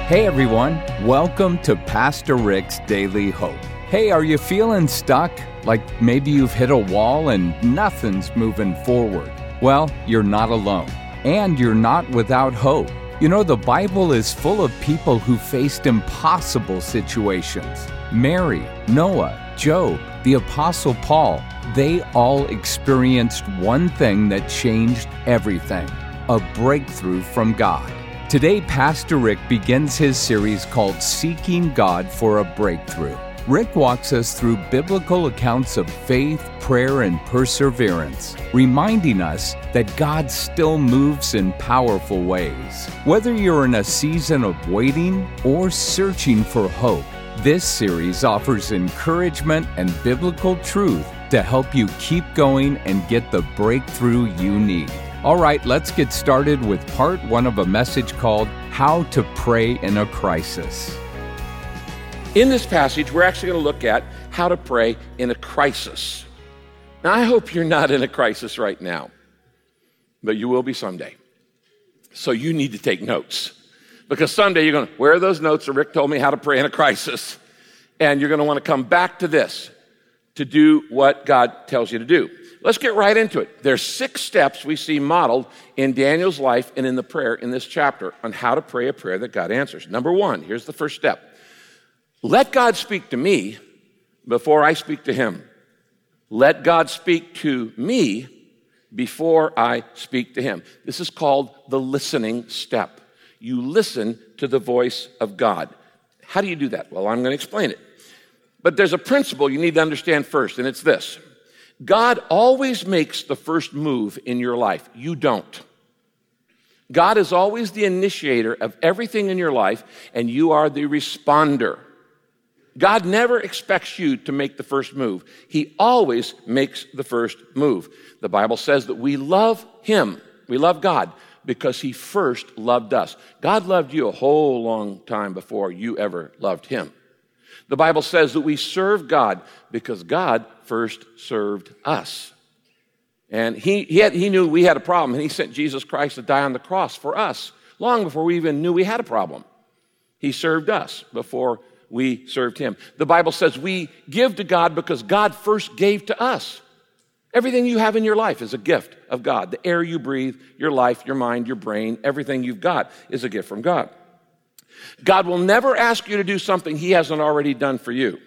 Hey everyone, welcome to Pastor Rick's Daily Hope. Hey, are you feeling stuck? Like maybe you've hit a wall and nothing's moving forward? Well, you're not alone, and you're not without hope. You know, the Bible is full of people who faced impossible situations. Mary, Noah, Job, the Apostle Paul, they all experienced one thing that changed everything: a breakthrough from God. Today, Pastor Rick begins his series called Seeking God for a Breakthrough. Rick walks us through biblical accounts of faith, prayer, and perseverance, reminding us that God still moves in powerful ways. Whether you're in a season of waiting or searching for hope, this series offers encouragement and biblical truth to help you keep going and get the breakthrough you need. All right, let's get started with part one of a message called How to Pray in a Crisis. In this passage, we're actually going to look at how to pray in a crisis. Now, I hope you're not in a crisis right now, but you will be someday. So you need to take notes, because someday you're going to, where are those notes that Rick told me how to pray in a crisis? And you're going to want to come back to this to do what God tells you to do. Let's get right into it. There's 6 steps we see modeled in Daniel's life and in the prayer in this chapter on how to pray a prayer that God answers. Number 1, here's the first step. Let God speak to me before I speak to him. Let God speak to me before I speak to him. This is called the listening step. You listen to the voice of God. How do you do that? Well, I'm going to explain it. But there's a principle you need to understand first, and it's this. God always makes the first move in your life. You don't. God is always the initiator of everything in your life, and you are the responder. God never expects you to make the first move. He always makes the first move. The Bible says that we love him. We love God because he first loved us. God loved you a whole long time before you ever loved him. The Bible says that we serve God because God first served us. And he knew we had a problem, and he sent Jesus Christ to die on the cross for us long before we even knew we had a problem. He served us before we served him. The Bible says we give to God because God first gave to us. Everything you have in your life is a gift of God. The air you breathe, your life, your mind, your brain, everything you've got is a gift from God. God will never ask you to do something he hasn't already done for you.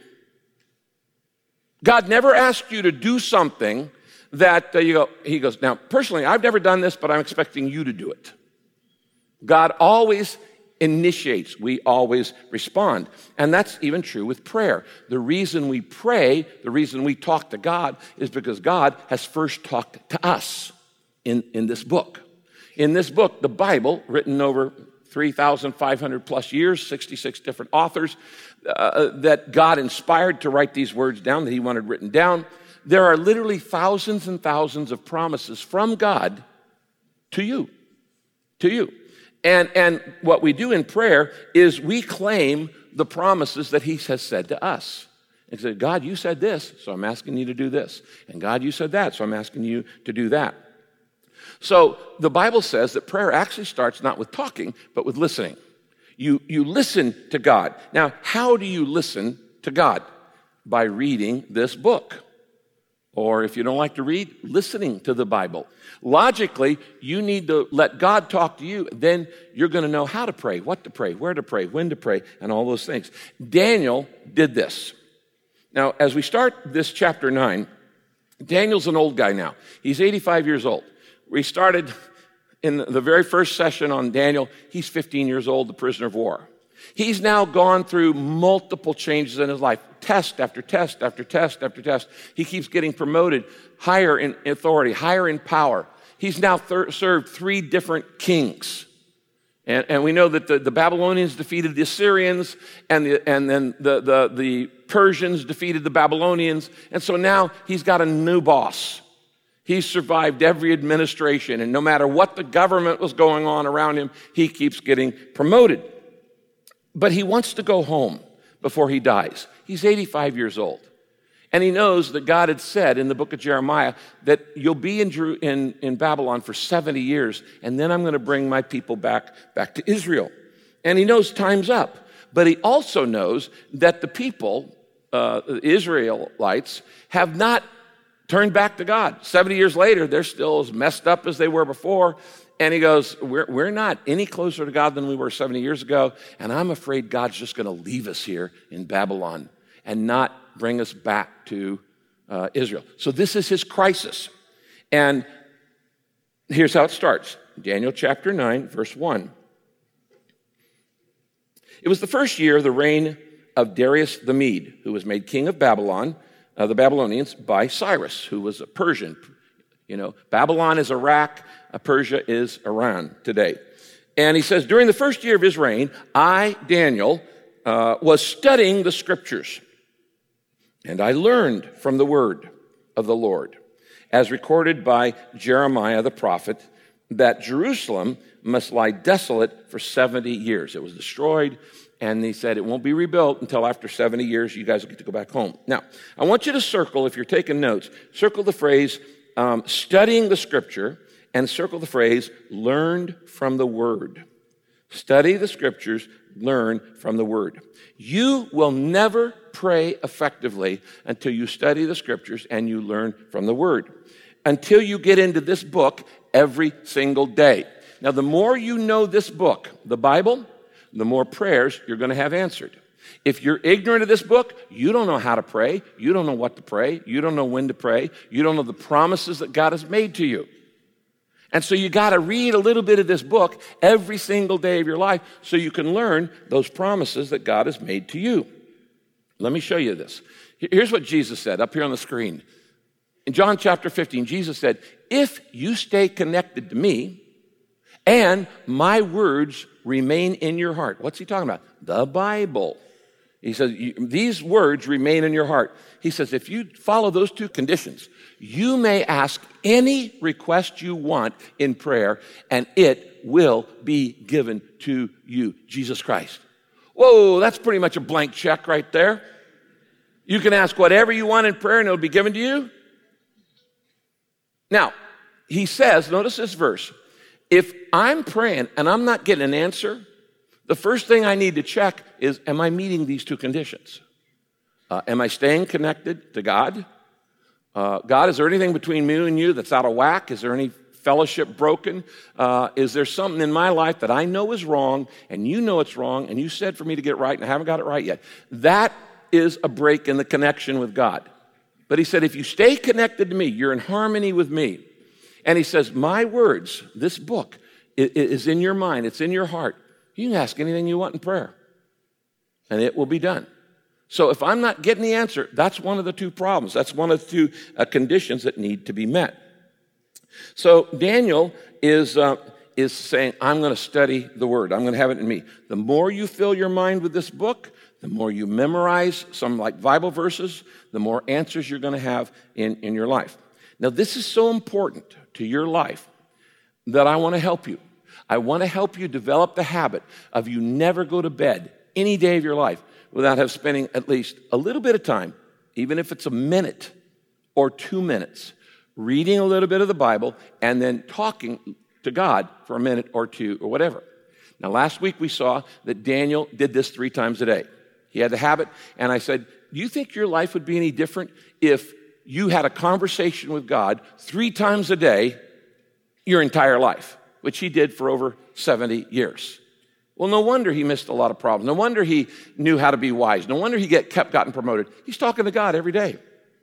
God never asks you to do something that he goes, now, personally, I've never done this, but I'm expecting you to do it. God always initiates. We always respond. And that's even true with prayer. The reason we pray, the reason we talk to God is because God has first talked to us in this book. In this book, the Bible, written over 3,500 plus years, 66 different authors that God inspired to write these words down that he wanted written down. There are literally thousands and thousands of promises from God to you. And what we do in prayer is we claim the promises that he has said to us. And say, God, you said this, so I'm asking you to do this. And God, you said that, so I'm asking you to do that. So the Bible says that prayer actually starts not with talking, but with listening. You listen to God. Now, how do you listen to God? By reading this book. Or if you don't like to read, listening to the Bible. Logically, you need to let God talk to you. Then you're going to know how to pray, what to pray, where to pray, when to pray, and all those things. Daniel did this. Now, as we start this chapter 9, Daniel's an old guy now. He's 85 years old. We started in the very first session on Daniel. He's 15 years old, the prisoner of war. He's now gone through multiple changes in his life, test after test after test after test. He keeps getting promoted higher in authority, higher in power. He's now served 3 different kings. And we know that the Babylonians defeated the Assyrians, and then the Persians defeated the Babylonians. And so now he's got a new boss. He's survived every administration, and no matter what the government was going on around him, he keeps getting promoted. But he wants to go home before he dies. He's 85 years old. And he knows that God had said in the book of Jeremiah that you'll be in Babylon for 70 years, and then I'm going to bring my people back to Israel. And he knows time's up. But he also knows that the people, the Israelites, have not turned back to God. 70 years later, they're still as messed up as they were before. And he goes, we're not any closer to God than we were 70 years ago. And I'm afraid God's just going to leave us here in Babylon and not bring us back to Israel. So this is his crisis. And here's how it starts. Daniel chapter 9, verse 1. It was the first year of the reign of Darius the Mede, who was made king of Babylon, the Babylonians, by Cyrus, who was a Persian. You know, Babylon is Iraq, Persia is Iran today. And he says, during the first year of his reign, I, Daniel, was studying the scriptures, and I learned from the word of the Lord, as recorded by Jeremiah the prophet, that Jerusalem must lie desolate for 70 years. It was destroyed, and he said it won't be rebuilt until after 70 years. You guys will get to go back home. Now, I want you to circle, if you're taking notes, circle the phrase studying the scripture, and circle the phrase learned from the word. Study the scriptures, learn from the word. You will never pray effectively until you study the scriptures and you learn from the word. Until you get into this book every single day. Now, the more you know this book, the Bible, the more prayers you're going to have answered. If you're ignorant of this book, you don't know how to pray. You don't know what to pray. You don't know when to pray. You don't know the promises that God has made to you. And so you got to read a little bit of this book every single day of your life so you can learn those promises that God has made to you. Let me show you this. Here's what Jesus said up here on the screen. In John chapter 15, Jesus said, if you stay connected to me and my words remain in your heart. What's he talking about? The Bible. He says, these words remain in your heart. He says, if you follow those two conditions, you may ask any request you want in prayer, and it will be given to you, Jesus Christ. Whoa, that's pretty much a blank check right there. You can ask whatever you want in prayer, and it'll be given to you. Now, he says, notice this verse, if I'm praying and I'm not getting an answer, the first thing I need to check is, am I meeting these two conditions? Am I staying connected to God? God, is there anything between me and you that's out of whack? Is there any fellowship broken? Is there something in my life that I know is wrong, and you know it's wrong, and you said for me to get it right, and I haven't got it right yet? That is a break in the connection with God. But he said, if you stay connected to me, you're in harmony with me. And he says, my words, this book, is in your mind, it's in your heart. You can ask anything you want in prayer, and it will be done. So if I'm not getting the answer, that's one of the two problems. That's one of the two conditions that need to be met. So Daniel is saying, I'm going to study the word. I'm going to have it in me. The more you fill your mind with this book, the more you memorize some like Bible verses, the more answers you're going to have in your life. Now, this is so important to your life that I want to help you. I want to help you develop the habit of you never go to bed any day of your life without spending at least a little bit of time, even if it's a minute or 2 minutes, reading a little bit of the Bible and then talking to God for a minute or two or whatever. Now, last week we saw that Daniel did this 3 times a day. He had the habit, and I said, do you think your life would be any different if you had a conversation with God 3 times a day your entire life, which he did for over 70 years? Well, no wonder he missed a lot of problems. No wonder he knew how to be wise. No wonder he kept gotten promoted. He's talking to God every day.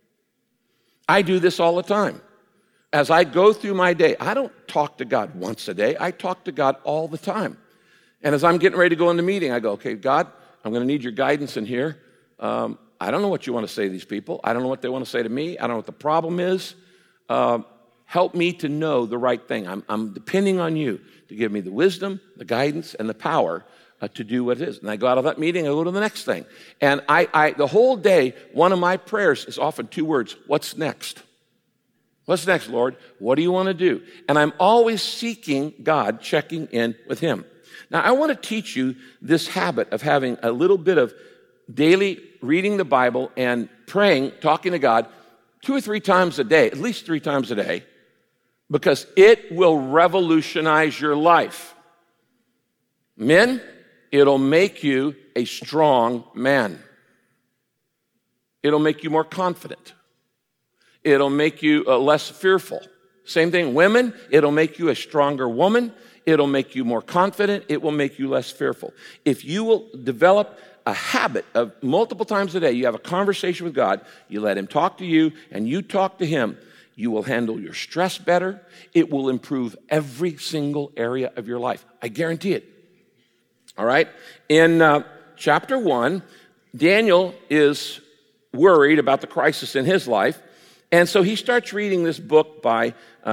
I do this all the time. As I go through my day, I don't talk to God once a day. I talk to God all the time. And as I'm getting ready to go in the meeting, I go, okay, God, I'm going to need your guidance in here. I don't know what you want to say to these people. I don't know what they want to say to me. I don't know what the problem is. Help me to know the right thing. I'm depending on you to give me the wisdom, the guidance, and the power to do what it is. And I go out of that meeting, I go to the next thing. And the whole day, one of my prayers is often 2 words, what's next? What's next, Lord? What do you want to do? And I'm always seeking God, checking in with him. Now, I want to teach you this habit of having a little bit of daily reading the Bible and praying, talking to God 2 or 3 times a day, at least 3 times a day, because it will revolutionize your life. Men, it'll make you a strong man. It'll make you more confident. It'll make you less fearful. Same thing, women, it'll make you a stronger woman. It'll make you more confident. It will make you less fearful. If you will develop a habit of multiple times a day, you have a conversation with God, you let him talk to you, and you talk to him, you will handle your stress better. It will improve every single area of your life. I guarantee it. All right? In chapter 1, Daniel is worried about the crisis in his life, and so he starts reading this book by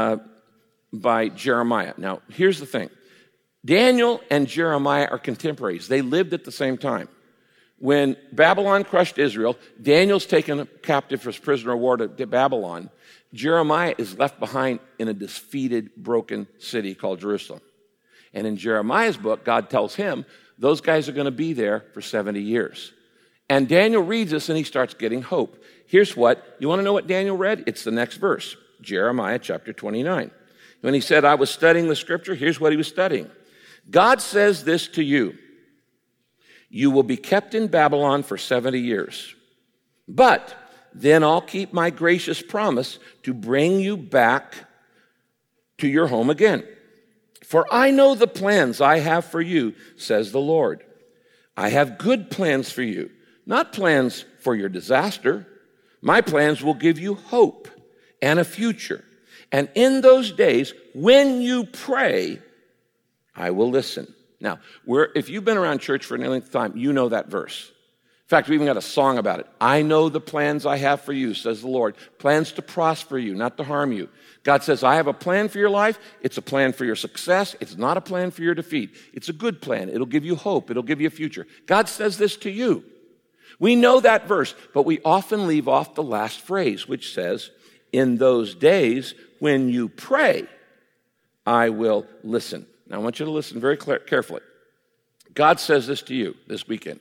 Jeremiah. Now, here's the thing. Daniel and Jeremiah are contemporaries. They lived at the same time. When Babylon crushed Israel, Daniel's taken captive as prisoner of war to Babylon. Jeremiah is left behind in a defeated, broken city called Jerusalem. And in Jeremiah's book, God tells him those guys are going to be there for 70 years. And Daniel reads this and he starts getting hope. Here's what, you want to know what Daniel read? It's the next verse, Jeremiah chapter 29. When he said, I was studying the scripture, here's what he was studying. God says this to you. You will be kept in Babylon for 70 years. But then I'll keep my gracious promise to bring you back to your home again. For I know the plans I have for you, says the Lord. I have good plans for you, not plans for your disaster. My plans will give you hope and a future. And in those days, when you pray, I will listen. Now, if you've been around church for any length of time, you know that verse. In fact, we even got a song about it. I know the plans I have for you, says the Lord. Plans to prosper you, not to harm you. God says, I have a plan for your life. It's a plan for your success. It's not a plan for your defeat. It's a good plan. It'll give you hope. It'll give you a future. God says this to you. We know that verse, but we often leave off the last phrase, which says, in those days, when you pray, I will listen. Now, I want you to listen very carefully. God says this to you this weekend.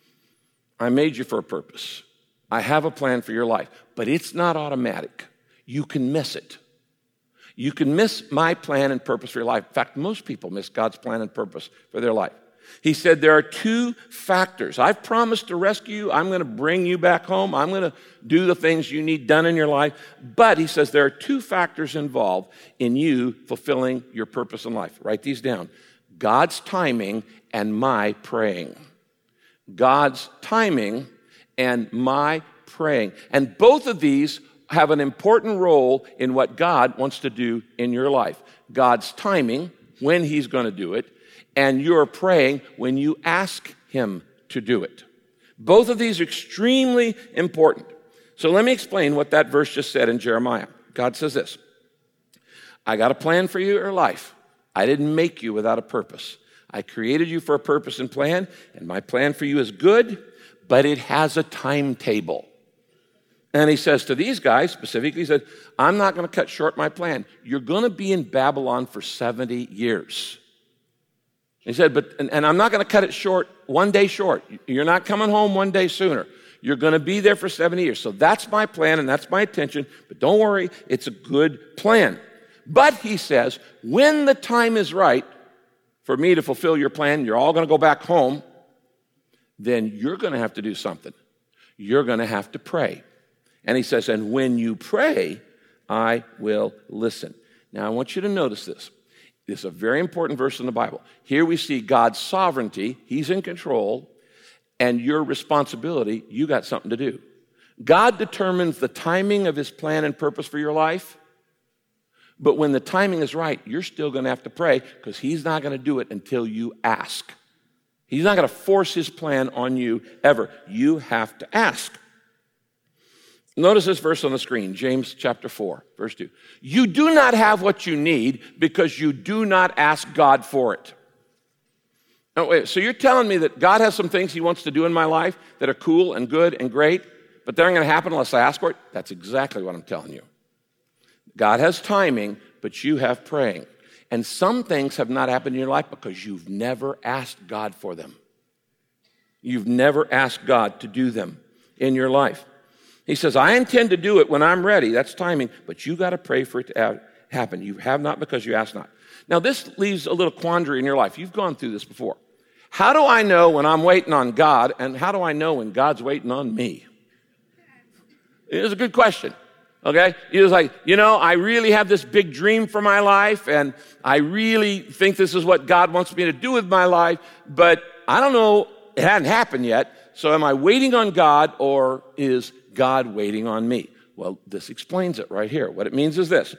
I made you for a purpose. I have a plan for your life, but it's not automatic. You can miss it. You can miss my plan and purpose for your life. In fact, most people miss God's plan and purpose for their life. He said there are two factors. I've promised to rescue you. I'm going to bring you back home. I'm going to do the things you need done in your life. But he says there are two factors involved in you fulfilling your purpose in life. Write these down. God's timing and my praying. God's timing and my praying. And both of these have an important role in what God wants to do in your life. God's timing, when he's going to do it, and you're praying when you ask him to do it. Both of these are extremely important. So let me explain what that verse just said in Jeremiah. God says this, I got a plan for your life. I didn't make you without a purpose. I created you for a purpose and plan, and my plan for you is good, but it has a timetable. And he says to these guys, specifically, he said, I'm not going to cut short my plan. You're going to be in Babylon for 70 years. He said, and I'm not going to cut it short, one day short. You're not coming home one day sooner. You're going to be there for 70 years. So that's my plan and that's my intention. But don't worry, it's a good plan. But he says, when the time is right for me to fulfill your plan, you're all going to go back home, then you're going to have to do something. You're going to have to pray. And he says, and when you pray, I will listen. Now, I want you to notice this. This is a very important verse in the Bible. Here we see God's sovereignty. He's in control. And your responsibility, you got something to do. God determines the timing of his plan and purpose for your life. But when the timing is right, you're still going to have to pray because he's not going to do it until you ask. He's not going to force his plan on you ever. You have to ask. Notice this verse on the screen, James chapter 4, verse 2. You do not have what you need because you do not ask God for it. Oh, wait, so you're telling me that God has some things he wants to do in my life that are cool and good and great, but they aren't going to happen unless I ask for it? That's exactly what I'm telling you. God has timing, but you have praying. And some things have not happened in your life because you've never asked God for them. You've never asked God to do them in your life. He says, I intend to do it when I'm ready. That's timing, but you got to pray for it to happen. You have not because you ask not. Now, this leaves a little quandary in your life. You've gone through this before. How do I know when I'm waiting on God, and how do I know when God's waiting on me? It's a good question, okay? He was like, I really have this big dream for my life, and I really think this is what God wants me to do with my life, but I don't know, it hadn't happened yet, so am I waiting on God, or is God waiting on me? Well, this explains it right here. What it means is this.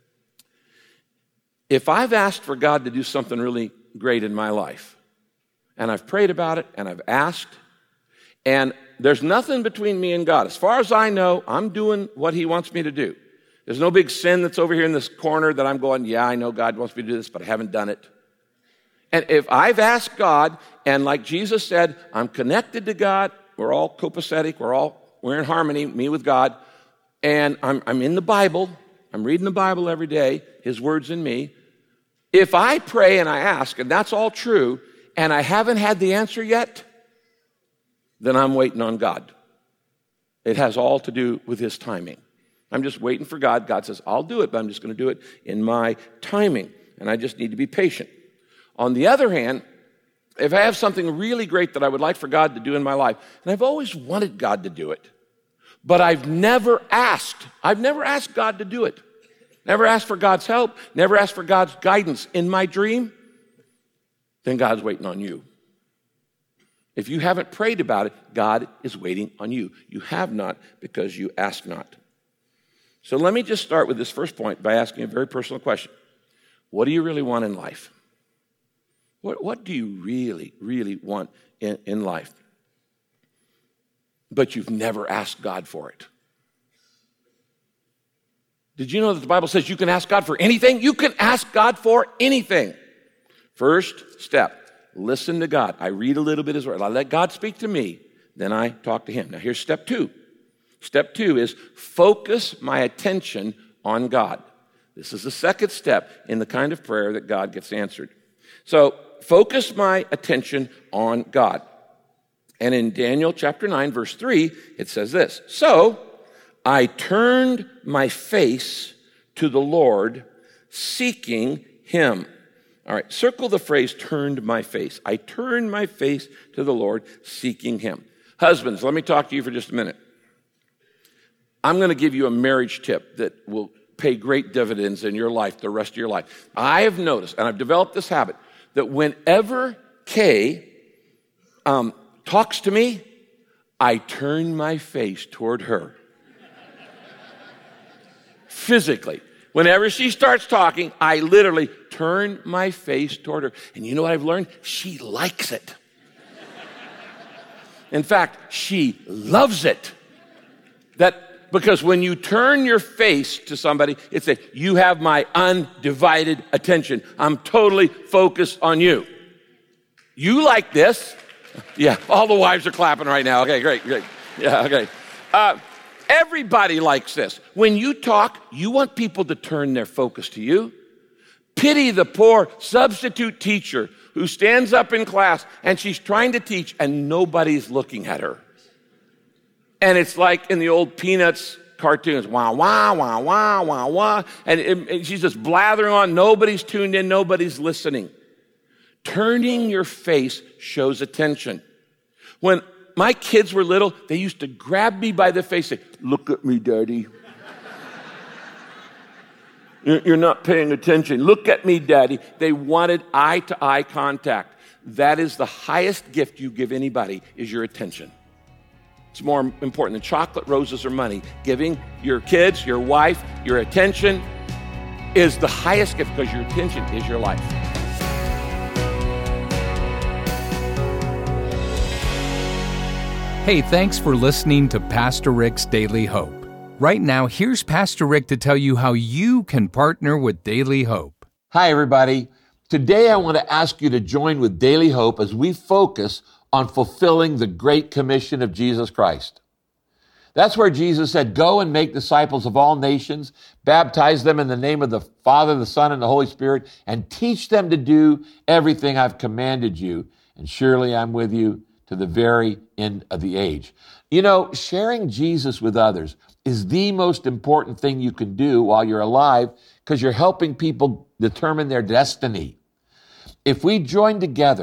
If I've asked for God to do something really great in my life, and I've prayed about it, and I've asked, and there's nothing between me and God. As far as I know, I'm doing what he wants me to do. There's no big sin that's over here in this corner that I'm going, yeah, I know God wants me to do this, but I haven't done it. And if I've asked God, and like Jesus said, I'm connected to God, we're all copacetic, we're in harmony, me with God, and I'm in the Bible, I'm reading the Bible every day, his words in me. If I pray and I ask, and that's all true, and I haven't had the answer yet, then I'm waiting on God. It has all to do with his timing. I'm just waiting for God. God says, I'll do it, but I'm just going to do it in my timing, and I just need to be patient. On the other hand, if I have something really great that I would like for God to do in my life, and I've always wanted God to do it, but I've never asked God to do it. Never asked for God's help, never asked for God's guidance in my dream, then God's waiting on you. If you haven't prayed about it, God is waiting on you. You have not because you ask not. So let me just start with this first point by asking a very personal question. What do you really want in life? What do you really, really want in life? But you've never asked God for it. Did you know that the Bible says you can ask God for anything? You can ask God for anything. First step. Listen to God. I read a little bit as well. I let God speak to me. Then I talk to him. Now here's step 2. Step 2 is focus my attention on God. This is the second step in the kind of prayer that God gets answered. So focus my attention on God. And in Daniel chapter 9, verse 3, it says this. So I turned my face to the Lord, seeking him. All right, circle the phrase, turned my face. I turned my face to the Lord, seeking him. Husbands, let me talk to you for just a minute. I'm going to give you a marriage tip that will pay great dividends in your life, the rest of your life. I have noticed, and I've developed this habit, that whenever Kay talks to me, I turn my face toward her. Physically. Whenever she starts talking, I literally turn my face toward her. And you know what I've learned? She likes it. In fact, she loves it. Because when you turn your face to somebody, it's you have my undivided attention. I'm totally focused on you. You like this. Yeah, all the wives are clapping right now. Okay, great. Yeah, okay. Everybody likes this. When you talk, you want people to turn their focus to you. Pity the poor substitute teacher who stands up in class and she's trying to teach and nobody's looking at her. And it's like in the old Peanuts cartoons, wah, wah, wah, wah, wah, wah. And she's just blathering on. Nobody's tuned in. Nobody's listening. Turning your face shows attention. When my kids were little, they used to grab me by the face and say, look at me, Daddy. You're not paying attention. Look at me, Daddy. They wanted eye-to-eye contact. That is the highest gift you give anybody, is your attention. It's more important than chocolate, roses, or money. Giving your kids, your wife, your attention is the highest gift because your attention is your life. Hey, thanks for listening to Pastor Rick's Daily Hope. Right now, here's Pastor Rick to tell you how you can partner with Daily Hope. Hi, everybody. Today, I want to ask you to join with Daily Hope as we focus on fulfilling the Great Commission of Jesus Christ. That's where Jesus said, go and make disciples of all nations, baptize them in the name of the Father, the Son, and the Holy Spirit, and teach them to do everything I've commanded you. And surely I'm with you to the very end of the age. You know, sharing Jesus with others is the most important thing you can do while you're alive because you're helping people determine their destiny. If we join together,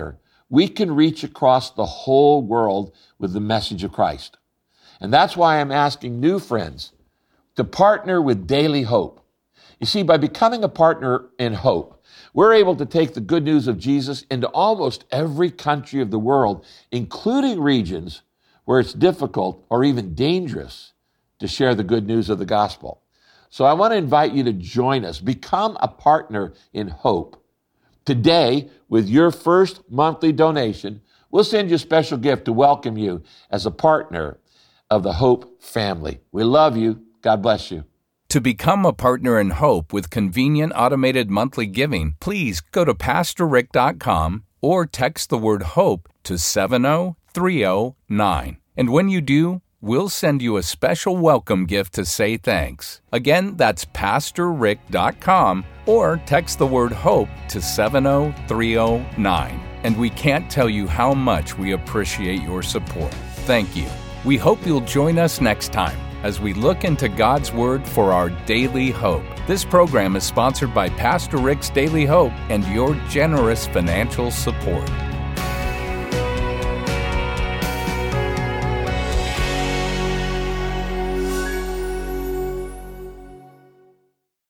we can reach across the whole world with the message of Christ. And that's why I'm asking new friends to partner with Daily Hope. You see, by becoming a partner in hope, we're able to take the good news of Jesus into almost every country of the world, including regions where it's difficult or even dangerous to share the good news of the gospel. So I want to invite you to join us. Become a partner in hope. Today, with your first monthly donation, we'll send you a special gift to welcome you as a partner of the Hope family. We love you. God bless you. To become a partner in Hope with convenient automated monthly giving, please go to PastorRick.com or text the word HOPE to 70309. And when you do, we'll send you a special welcome gift to say thanks. Again, that's PastorRick.com or text the word HOPE to 70309. And we can't tell you how much we appreciate your support. Thank you. We hope you'll join us next time as we look into God's Word for our daily hope. This program is sponsored by Pastor Rick's Daily Hope and your generous financial support.